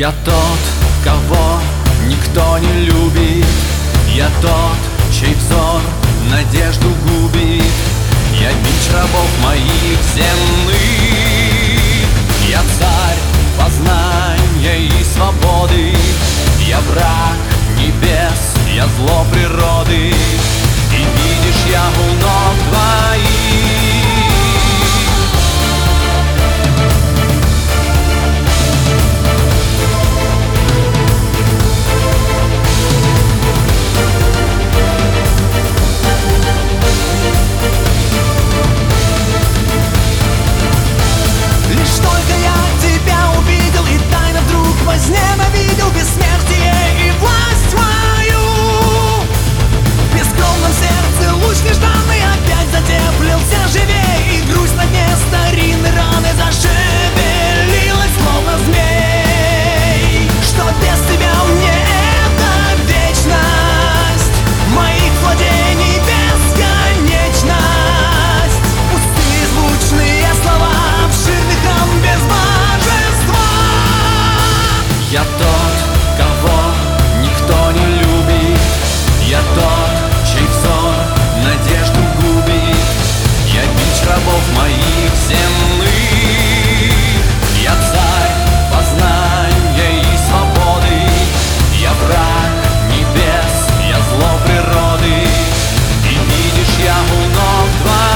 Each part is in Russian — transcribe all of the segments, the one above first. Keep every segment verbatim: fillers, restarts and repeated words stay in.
Я тот, кого никто не любит. Я тот, чей взор надежду губит. Я бич рабов моих земных. Я царь познания и свободы. Я враг небес, я зло природы. И видишь, я у ног твоих. Возненавидел бессмертие и власть твою. В бескровном сердце луч нежданный опять затеплился живей. И грусть на дне старинной раны зашевелилась, словно змей. Что без тебя мне это вечность моих владений, бесконечность. Пустые звучные слова, обширный храм без божества. Я тот, кого никто не любит. Я тот, чей взор надежду губит. Я бич рабов моих земных. Я царь познания и свободы. Я враг небес, я зло природы. И видишь, я у ног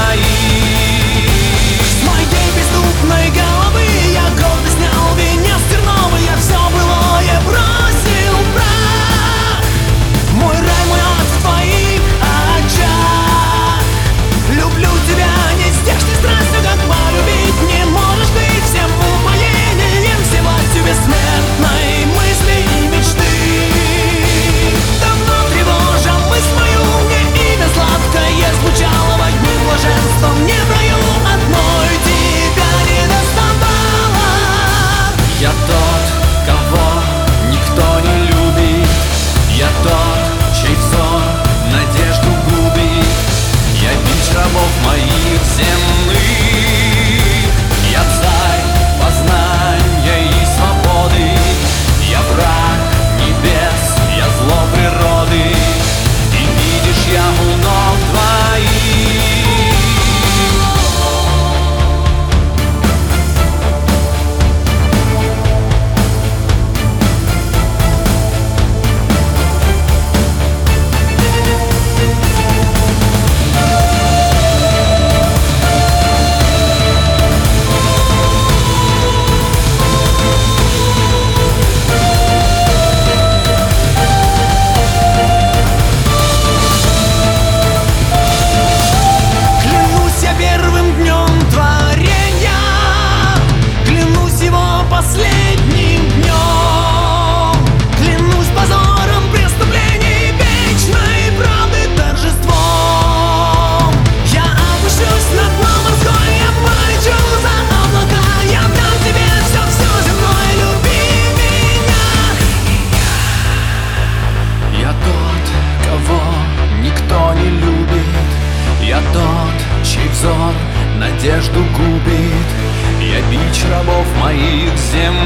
твоих. С моей преступной головы я гордо снял венец терновый. Я все былое бросил в прах. Мой рай, мой ад в твоих очах. Люблю тебя нездешней страстью, как полюбить не можешь ты. Всем упоением, всей властью бессмертной мысли и мечты. Давно тревожа мысль мою, мне имя сладкое звучало во дни блаженства. Мне в раю одной тебя не доставало. Я тот, кого никто не любит. Я тот, чей взор надежду губит. Я бич рабов моих земных. Я царь познания и свободы. Я враг небес, я зло природы. И видишь, я у ног твоих. Клянусь я первым днем творения, клянусь его последним днем, клянусь позором преступлений, вечной правды торжеством. Я опущусь на дно морской, я полечу за облака. Я дам тебе все, все земное, люби меня. Я тот, кого никто не любит. Я тот, чей взор надежду губит. Я бич рабов моих земных.